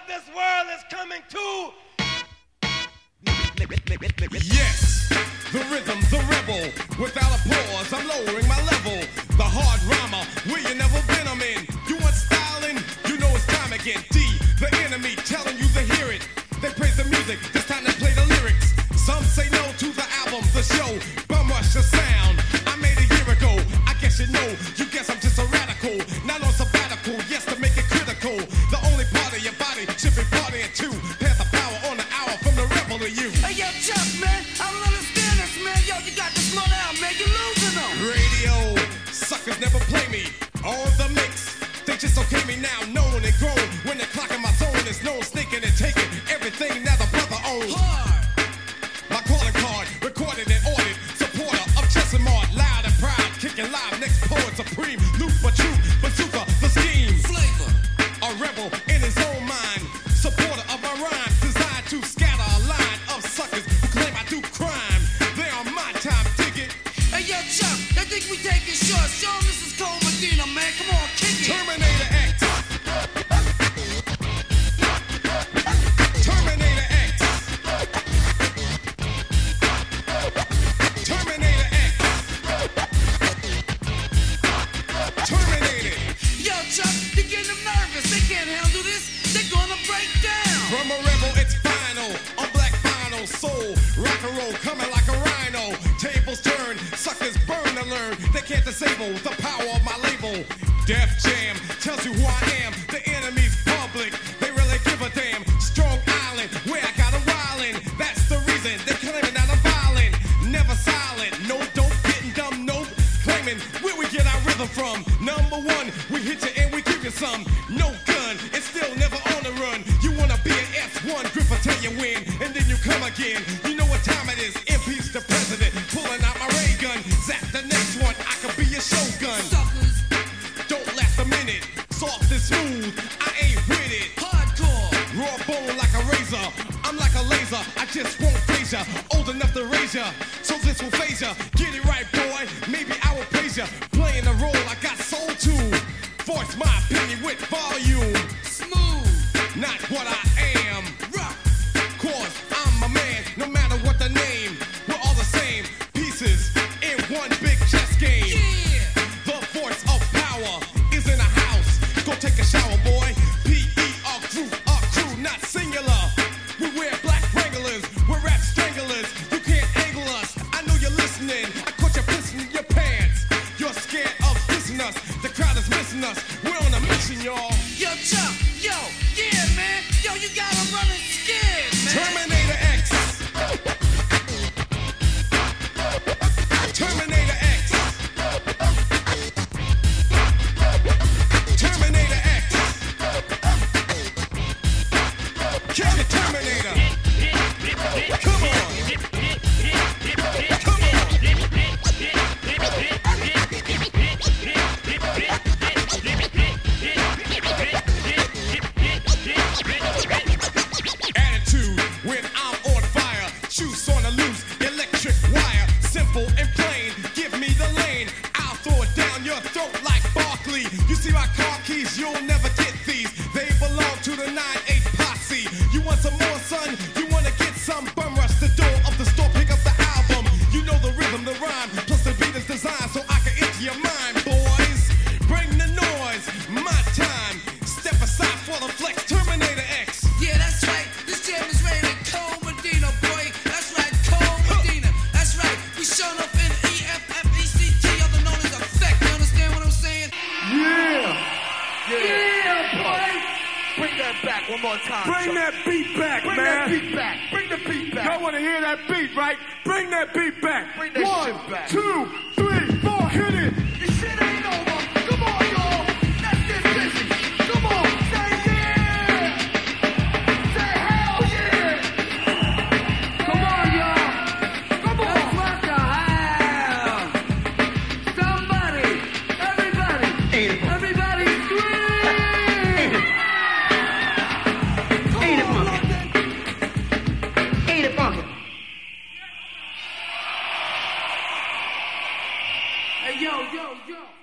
what this world is coming to. Yes, the rhythm, the rebel. Without a pause, I'm lowering my level. The hard rhymer, where you never been, I'm in. You want styling? You know it's time again. D, the enemy, telling you to hear it. They praise the music, this time they play the lyrics. Some say no to the album, the show. Bum rush the sound. I made a year ago. I guess you know. You guess I'm just a radical. Not on sabbatical, yes, to make it critical. The only part of your body should be partying too. Pass the power on the hour from the rebel to you. Hey, yo, Chuck, man, I don't understand this, man. Yo, you got to slow down, man. You're losing them. Radio, suckers never play me. On the mix, they just okay me now. Known and grown. When the clock in my zone is known, sneaking and taking everything that the brother owns. My calling card, recorded and ordered. Supporter of Chester Mart, loud and proud. Kicking live, next poet supreme. Loop but true, bazooka, the scheme. Flavor. A rebel in his own mind. Supporter of my rhyme, designed to scatter a line of suckers who claim I do crime. They are my time, dig it. Hey, yo, Chuck, I think we taking short. Show 'em this is Cole Medina, man. Come on, kick it. Terminator X. Terminator X. Terminator X. Terminated. Yo, Chuck, you're getting them nervous. They can't handle this. They're gonna break down. From a rebel, it's final. On black vinyl, soul, rock and roll, coming like a rhino. Tables turn, suckers burn to learn. They can't disable the power of my label. Def Jam tells you who I am. The enemy's public. They really give a damn. Strong Island, where I got 'em wildin'. That's the reason they're claiming that I'm violent. Never silent, no dope, getting dumb, nope. Claiming where we get our rhythm from. Number one, we hit you and we give you some. No gun, it's still never on the run. You wanna be an S1, Gripper tell you win, and then you come again. You know what time it is, impeach the president. Pulling out my ray gun, zap the next one, I could be your shogun. Suckers. Don't last a minute, soft and smooth, I ain't with it. Hardcore. Raw bone like a razor, I'm like a laser, I just won't phase ya. Old enough to raise ya, so this will phase ya. Get it right, boy, maybe I will praise ya. Playing the role I got soul to. Voice my opinion with volume. Smooth. Not what I am. Rock. Cause I'm a man, no matter what the name. We're all the same pieces in one big chess game. Yeah. The voice of power is in the house. Go take a shower, boy. P.E. a crew, not singular. We wear black Wranglers, we're rap stranglers. You can't angle us, I know you're listening. I caught you pissing in your pants. You're scared of dissing us, the crowd is missing us. We're on a mission, y'all. Yo, Chuck, yo, yeah, man. Yo, you got 'em running scared, man. Terminator X. Terminator X. Terminator X. Kill the Terminator. Come on. Come on. Attitude when I'm on fire. Juice on the loose, electric wire. Simple and plain, give me the lane. I'll throw it down your throat like Barkley. You see my car keys, you'll never get these. They belong to the 9-8 posse. You want some more, son? You wanna get some? Bum rush the door of the store, pick up the album. You know the rhythm, the rhyme, plus the beat is designed so I can enter your mind, boys. Bring the noise, my time. Step aside for the flex, Terminator X. Yeah, that's right. This jam is rated Cole Medina, boy. That's right, Cole Medina. That's right. We showing up in EFFECT, other known as Effect. You understand what I'm saying? Bring that back one more time. Bring that beat back, Bring man. that beat back. Bring the beat back. Y'all want to hear that beat, right? Bring that beat back. Bring that 1, shit back. 2, 3, 4, hit it. This shit ain't over. Come on, y'all. Let's get busy. Come on. Say yeah. Say hell yeah. Come on, y'all. Come on. Let's rock the house. Somebody, everybody, everybody scream. Ain't it funky? Ain't it funky? Hey, yo, yo, yo.